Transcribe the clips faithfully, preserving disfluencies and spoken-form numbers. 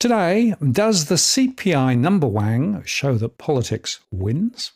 Today, does the C P I number wang show that politics wins?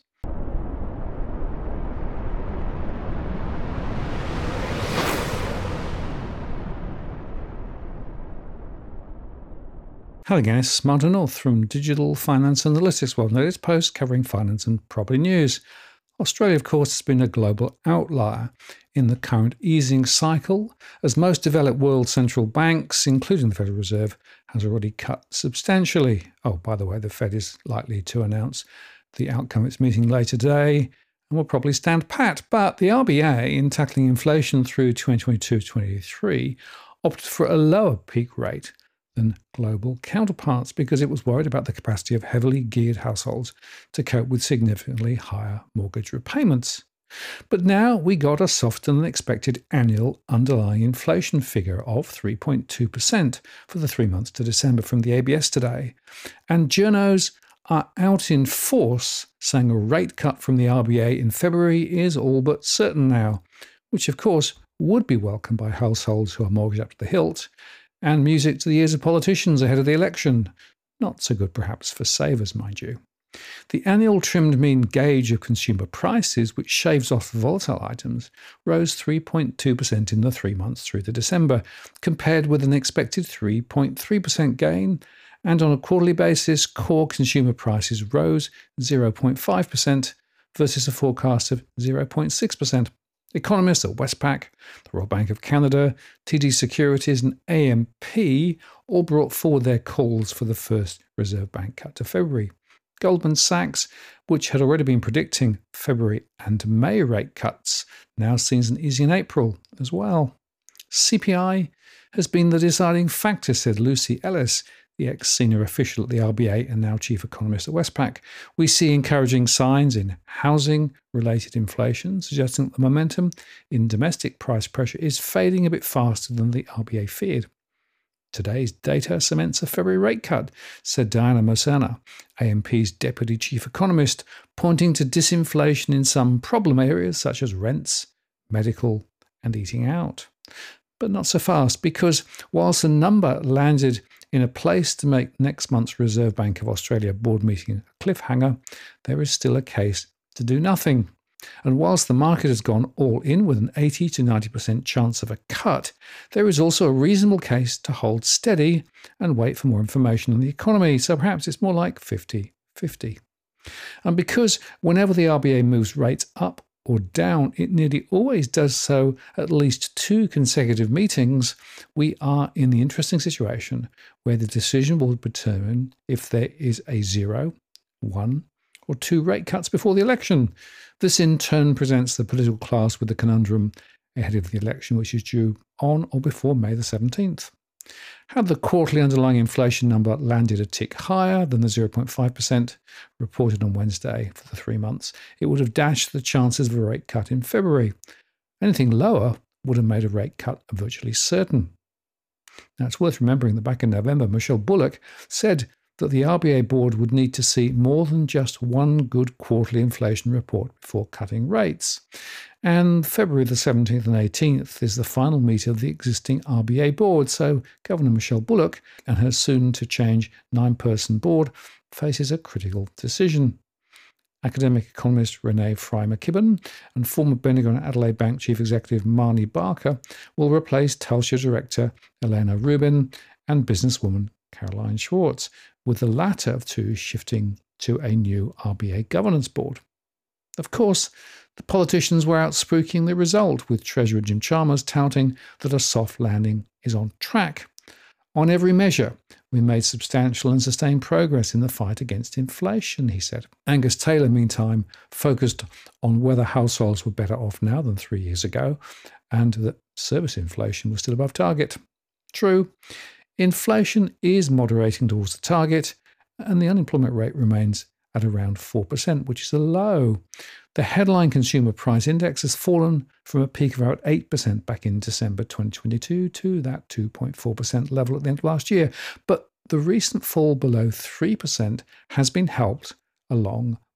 Hello guys, Martin North from Digital Finance Analytics World, latest post covering finance and property news. Australia, of course, has been a global outlier in the current easing cycle, as most developed world central banks, including the Federal Reserve, has already cut substantially. Oh, by the way, the Fed is likely to announce the outcome of its meeting later today and will probably stand pat. But the R B A, in tackling inflation through twenty twenty-two to twenty twenty-three, opted for a lower peak rate than global counterparts because it was worried about the capacity of heavily geared households to cope with significantly higher mortgage repayments. But now we got a softer than expected annual underlying inflation figure of three point two percent for the three months to December from the A B S today. And journos are out in force saying a rate cut from the R B A in February is all but certain now, which of course would be welcomed by households who are mortgaged up to the hilt, and music to the ears of politicians ahead of the election. Not so good perhaps for savers, mind you. The annual trimmed mean gauge of consumer prices, which shaves off volatile items, rose three point two percent in the three months through to December, compared with an expected three point three percent gain. And on a quarterly basis, core consumer prices rose zero point five percent versus a forecast of zero point six percent. Economists at Westpac, the Royal Bank of Canada, T D Securities and A M P all brought forward their calls for the first Reserve Bank cut to February. Goldman Sachs, which had already been predicting February and May rate cuts, now sees an easing in April as well. C P I has been the deciding factor, said Lucy Ellis, the ex-senior official at the R B A and now chief economist at Westpac. We see encouraging signs in housing-related inflation, suggesting that the momentum in domestic price pressure is fading a bit faster than the R B A feared. Today's data cements a February rate cut, said Diana Mossana, A M P's deputy chief economist, pointing to disinflation in some problem areas such as rents, medical and eating out. But not so fast, because whilst the number landed in a place to make next month's Reserve Bank of Australia board meeting a cliffhanger, there is still a case to do nothing. And whilst the market has gone all in with an eighty to ninety percent chance of a cut, there is also a reasonable case to hold steady and wait for more information on the economy. So perhaps it's more like fifty fifty. And because whenever the R B A moves rates up or down, it nearly always does so at least two consecutive meetings, we are in the interesting situation where the decision will determine if there is a zero, one, or two rate cuts before the election. This in turn presents the political class with the conundrum ahead of the election, which is due on or before May the seventeenth. Had the quarterly underlying inflation number landed a tick higher than the zero point five percent reported on Wednesday for the three months, it would have dashed the chances of a rate cut in February. Anything lower would have made a rate cut virtually certain. Now, it's worth remembering that back in November, Michelle Bullock said that the R B A board would need to see more than just one good quarterly inflation report before cutting rates. And February the seventeenth and eighteenth is the final meeting of the existing R B A board, so Governor Michelle Bullock and her soon-to-change nine-person board faces a critical decision. Academic economist Renee Fry-McKibben and former Bendigo and Adelaide Bank Chief Executive Marnie Barker will replace Telstra Director Elena Rubin and businesswoman Caroline Schwartz, with the latter of two shifting to a new R B A governance board. Of course, the politicians were out spooking the result, with Treasurer Jim Chalmers touting that a soft landing is on track. On every measure, we made substantial and sustained progress in the fight against inflation, he said. Angus Taylor, meantime, focused on whether households were better off now than three years ago, and that service inflation was still above target. True, inflation is moderating towards the target, and the unemployment rate remains at around four percent, which is a low. The headline consumer price index has fallen from a peak of about eight percent back in December twenty twenty-two to that two point four percent level at the end of last year. But the recent fall below three percent has been helped along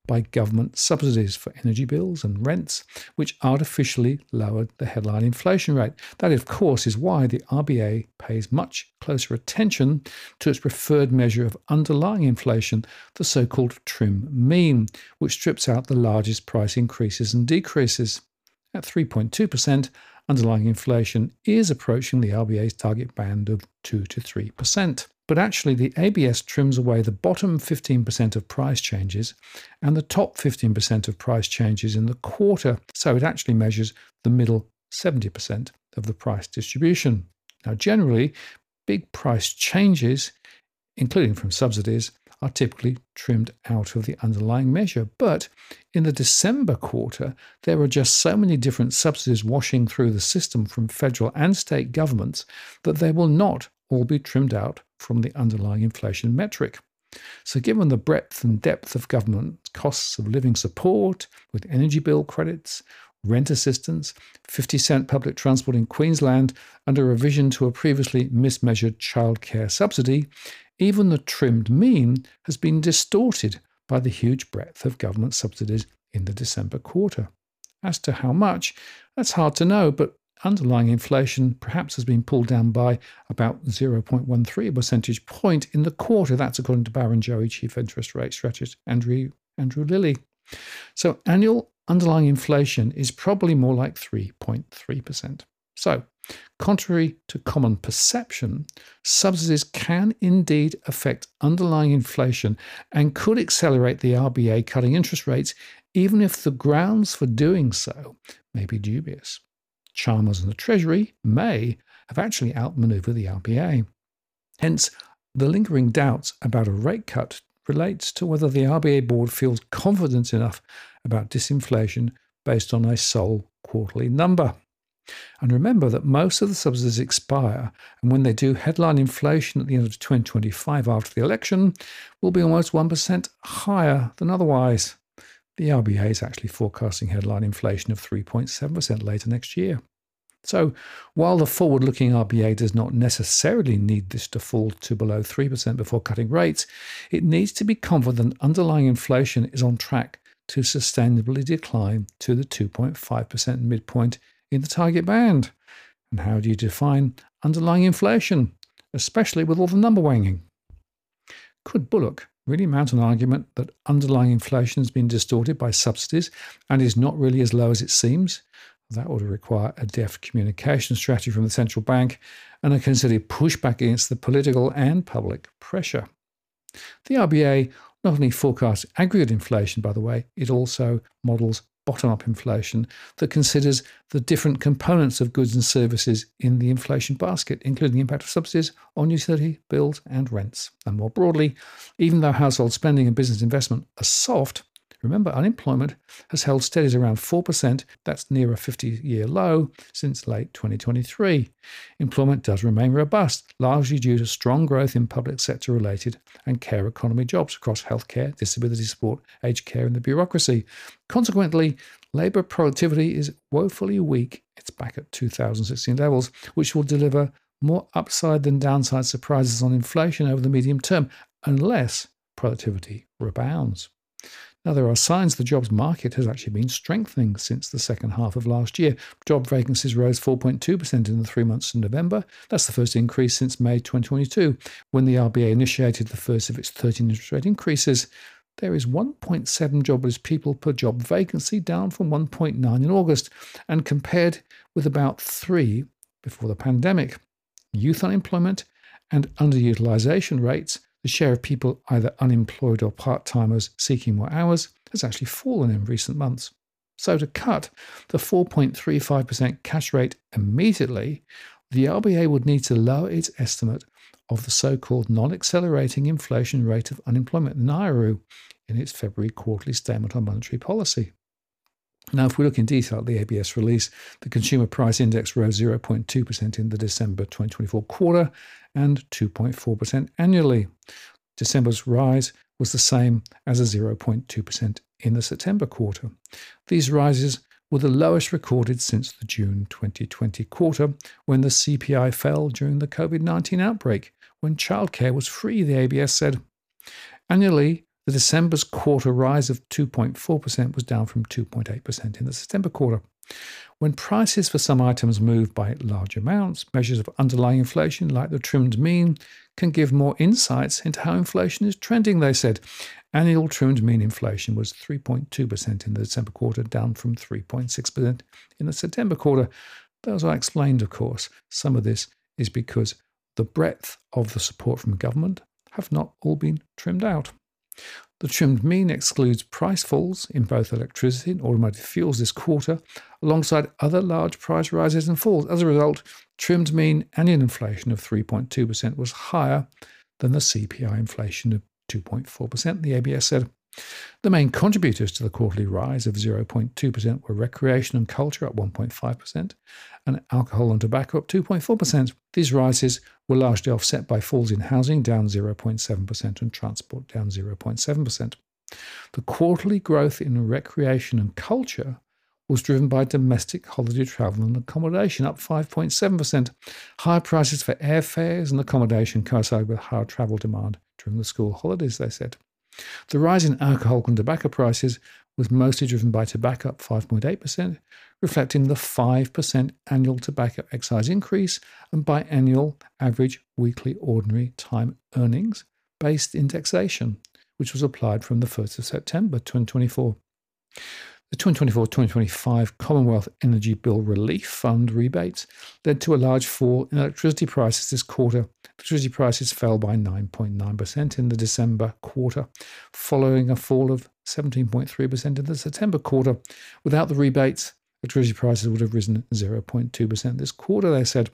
by government subsidies for energy bills and rents, which artificially lowered the headline inflation rate. That, of course, is why the R B A pays much closer attention to its preferred measure of underlying inflation, the so-called trim mean, which strips out the largest price increases and decreases. At three point two percent, underlying inflation is approaching the R B A's target band of two to three percent. But actually, the A B S trims away the bottom fifteen percent of price changes and the top fifteen percent of price changes in the quarter, so it actually measures the middle seventy percent of the price distribution. Now, generally, big price changes, including from subsidies, are typically trimmed out of the underlying measure. But in the December quarter, there are just so many different subsidies washing through the system from federal and state governments that they will not all be trimmed out from the underlying inflation metric. So given the breadth and depth of government costs of living support, with energy bill credits, rent assistance, fifty cent public transport in Queensland, and a revision to a previously mismeasured childcare subsidy, even the trimmed mean has been distorted by the huge breadth of government subsidies in the December quarter. As to how much, that's hard to know, but underlying inflation perhaps has been pulled down by about zero point one three percentage point in the quarter. That's according to Barrenjoey Chief Interest Rate Strategist Andrew, Andrew Lilly. So annual underlying inflation is probably more like three point three percent. So, contrary to common perception, subsidies can indeed affect underlying inflation and could accelerate the R B A cutting interest rates, even if the grounds for doing so may be dubious. Chalmers and the Treasury may have actually outmaneuvered the R B A. Hence, the lingering doubts about a rate cut relates to whether the R B A board feels confident enough about disinflation based on a sole quarterly number. And remember that most of the subsidies expire, and when they do, headline inflation at the end of twenty twenty-five after the election will be almost one percent higher than otherwise. The R B A is actually forecasting headline inflation of three point seven percent later next year. So, while the forward-looking R B A does not necessarily need this to fall to below three percent before cutting rates, it needs to be confident underlying inflation is on track to sustainably decline to the two point five percent midpoint in the target band. And how do you define underlying inflation, especially with all the number wanging? Could Bullock really mount an argument that underlying inflation has been distorted by subsidies and is not really as low as it seems? That would require a deft communication strategy from the central bank and a considered pushback against the political and public pressure. The R B A not only forecasts aggregate inflation, by the way, it also models bottom-up inflation that considers the different components of goods and services in the inflation basket, including the impact of subsidies on utility bills and rents. And more broadly, even though household spending and business investment are soft, remember, unemployment has held steady at around four percent. That's near a fifty-year low since late twenty twenty-three. Employment does remain robust, largely due to strong growth in public sector-related and care economy jobs across healthcare, disability support, aged care, and the bureaucracy. Consequently, labour productivity is woefully weak. It's back at two thousand sixteen levels, which will deliver more upside than downside surprises on inflation over the medium term, unless productivity rebounds. Now, there are signs the jobs market has actually been strengthening since the second half of last year. Job vacancies rose four point two percent in the three months in November. That's the first increase since May twenty twenty-two, when the R B A initiated the first of its thirteen interest rate increases. There is one point seven jobless people per job vacancy, down from one point nine in August, and compared with about three before the pandemic. Youth unemployment and underutilization rates, the share of people either unemployed or part-timers seeking more hours, has actually fallen in recent months. So to cut the four point three five percent cash rate immediately, the R B A would need to lower its estimate of the so-called non-accelerating inflation rate of unemployment, NAIRU, in its February quarterly statement on monetary policy. Now, if we look in detail at the A B S release, the Consumer Price Index rose zero point two percent in the December twenty twenty-four quarter and two point four percent annually. December's rise was the same as a zero point two percent in the September quarter. These rises were the lowest recorded since the June twenty twenty quarter, when the C P I fell during the COVID nineteen outbreak, when childcare was free, the A B S said. Annually, The December's quarter rise of two point four percent was down from two point eight percent in the September quarter. When prices for some items move by large amounts, measures of underlying inflation, like the trimmed mean, can give more insights into how inflation is trending, they said. Annual trimmed mean inflation was three point two percent in the December quarter, down from three point six percent in the September quarter. But as I explained, of course, some of this is because the breadth of the support from government have not all been trimmed out. The trimmed mean excludes price falls in both electricity and automotive fuels this quarter, alongside other large price rises and falls. As a result, trimmed mean annual inflation of three point two percent was higher than the C P I inflation of two point four percent, the A B S said. The main contributors to the quarterly rise of zero point two percent were recreation and culture up one point five percent and alcohol and tobacco up two point four percent. These rises were largely offset by falls in housing, down zero point seven percent, and transport, down zero point seven percent. The quarterly growth in recreation and culture was driven by domestic holiday travel and accommodation, up five point seven percent. Higher prices for airfares and accommodation coincided with higher travel demand during the school holidays, they said. The rise in alcohol and tobacco prices was mostly driven by tobacco, up five point eight percent, reflecting the five percent annual tobacco excise increase and biannual average weekly ordinary time earnings based indexation, which was applied from the first of September twenty twenty-four. The twenty twenty-four twenty twenty-five Commonwealth Energy Bill Relief Fund rebates led to a large fall in electricity prices this quarter. Electricity prices fell by nine point nine percent in the December quarter, following a fall of seventeen point three percent in the September quarter. Without the rebates, electricity prices would have risen zero point two percent this quarter, they said.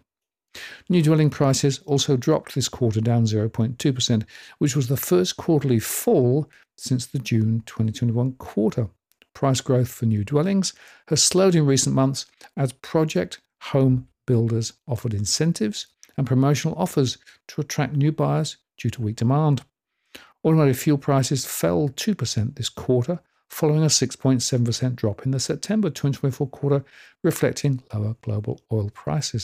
New dwelling prices also dropped this quarter, down zero point two percent, which was the first quarterly fall since the June twenty twenty-one quarter. Price growth for new dwellings has slowed in recent months as project home builders offered incentives and promotional offers to attract new buyers due to weak demand. Automotive fuel prices fell two percent this quarter, following a six point seven percent drop in the September twenty twenty-four quarter, reflecting lower global oil prices.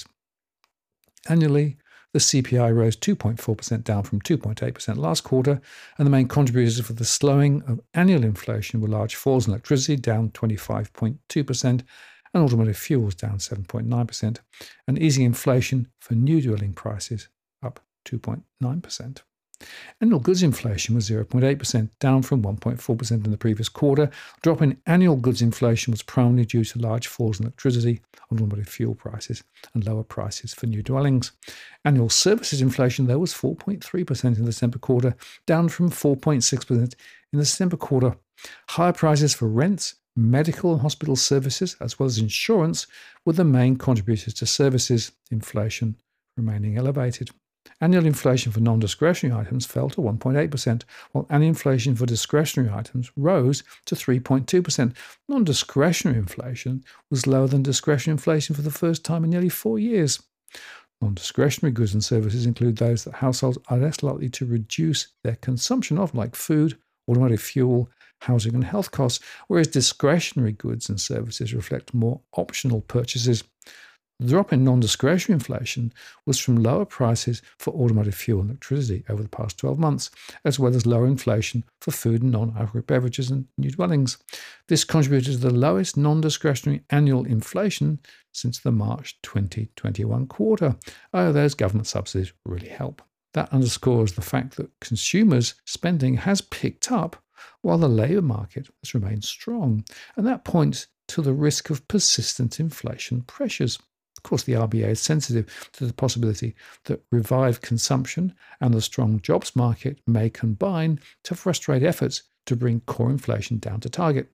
Annually, the C P I rose two point four percent, down from two point eight percent last quarter, and the main contributors for the slowing of annual inflation were large falls in electricity, down twenty-five point two percent, and automotive fuels, down seven point nine percent, and easing inflation for new dwelling prices, up two point nine percent. Annual goods inflation was zero point eight percent, down from one point four percent in the previous quarter. Drop in annual goods inflation was primarily due to large falls in electricity, automotive fuel prices, and lower prices for new dwellings. Annual services inflation, though, was four point three percent in the December quarter, down from four point six percent in the December quarter. Higher prices for rents, medical and hospital services, as well as insurance, were the main contributors to services inflation remaining elevated. Annual inflation for non-discretionary items fell to one point eight percent, while annual inflation for discretionary items rose to three point two percent. Non-discretionary inflation was lower than discretionary inflation for the first time in nearly four years. Non-discretionary goods and services include those that households are less likely to reduce their consumption of, like food, automotive fuel, housing and health costs, whereas discretionary goods and services reflect more optional purchases. The drop in non-discretionary inflation was from lower prices for automotive fuel and electricity over the past twelve months, as well as lower inflation for food and non-alcoholic beverages and new dwellings. This contributed to the lowest non-discretionary annual inflation since the March twenty twenty-one quarter. Oh, those government subsidies really help. That underscores the fact that consumers' spending has picked up while the labour market has remained strong, and that points to the risk of persistent inflation pressures. Of course, the R B A is sensitive to the possibility that revived consumption and the strong jobs market may combine to frustrate efforts to bring core inflation down to target.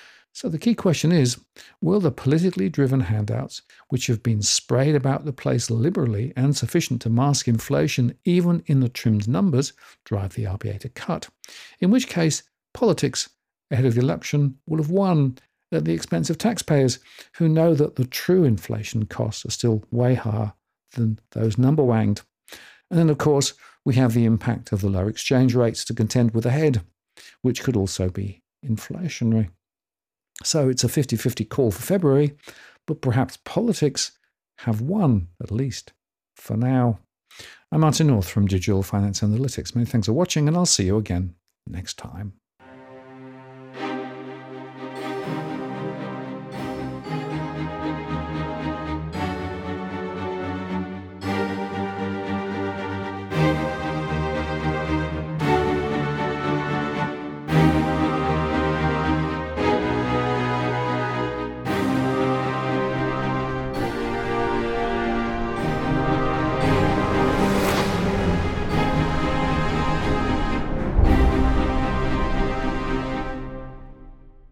So the key question is, will the politically driven handouts, which have been sprayed about the place liberally and sufficient to mask inflation even in the trimmed numbers, drive the R B A to cut? In which case, politics ahead of the election will have won at the expense of taxpayers, who know that the true inflation costs are still way higher than those number-wanged. And then, of course, we have the impact of the lower exchange rates to contend with ahead, which could also be inflationary. So it's a fifty-fifty call for February, but perhaps politics have won, at least for now. I'm Martin North from Digital Finance Analytics. Many thanks for watching, and I'll see you again next time.